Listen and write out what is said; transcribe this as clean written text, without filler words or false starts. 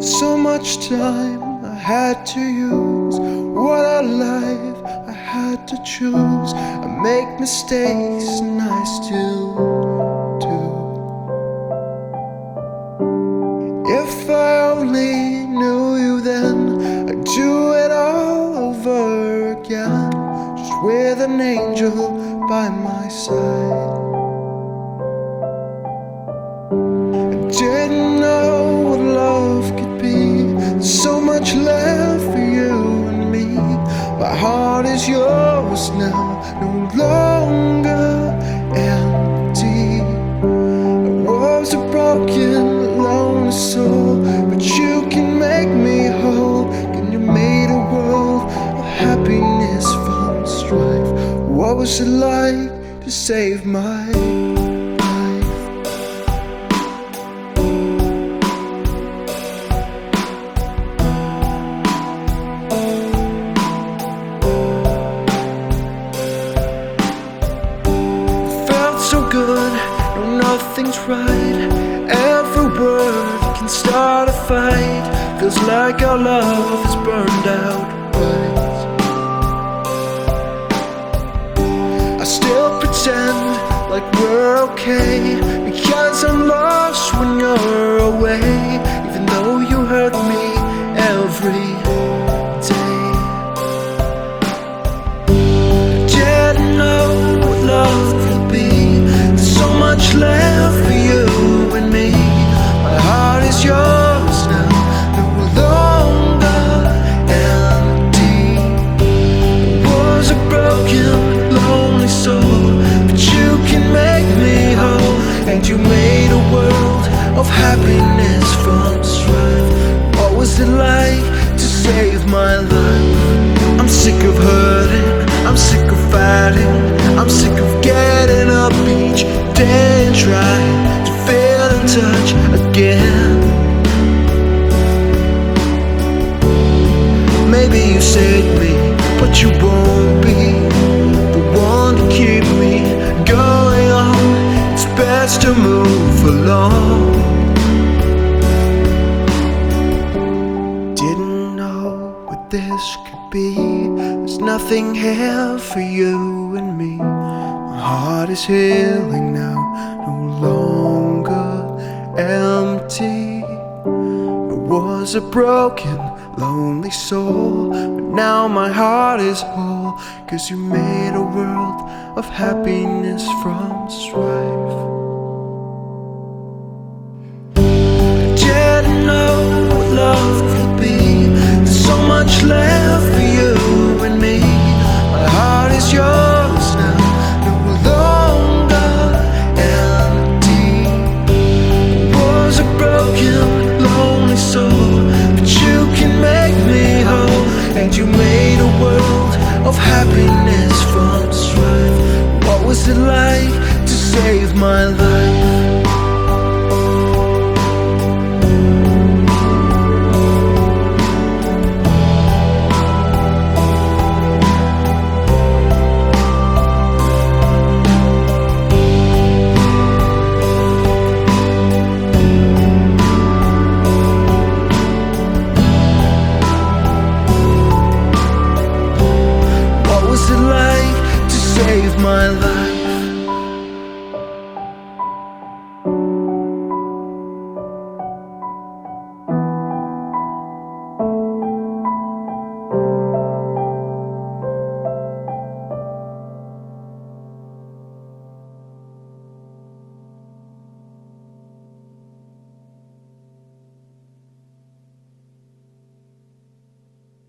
So much time I had to use. What a life I had to choose. I make mistakes and I still do. If I only knew you then, I'd do it all over again, just with an angel by my side. I didn't know what love could be. There's so much left for you and me. My heart is yours now, no longer empty. I was a broken, lonely soul, but you can make me whole. And you made a world of happiness from strife. What was it like to save my life? So good, no, nothing's right. Every word can start a fight. Feels like our love is burned out bright. I still pretend like we're okay, because I'm lost when you're away, even though you hurt me every day. I didn't know what love could be. Much left for you and me. My heart is yours now, no longer empty. I was a broken, lonely soul, but you can make me whole. And you made a world of happiness from strife. What was it like to save my life? I'm sick of hurting, I'm sick of fighting, I'm sick of getting up each day and trying to feel in touch again. Maybe you saved me, but you won't be the one to keep me going on. It's best to move along. Didn't know what this could be. There's nothing here for you and me. My heart is healing now, no longer empty. I was a broken, lonely soul, but now my heart is whole, 'cause you made a world of happiness from strife. I didn't know what love could be. There's so much left for you and me. My heart is yours now, no longer empty. I was a broken, lonely soul, but you can make me whole. And you made a world of happiness from strife. What was it like to save my life? What was it like to save my life?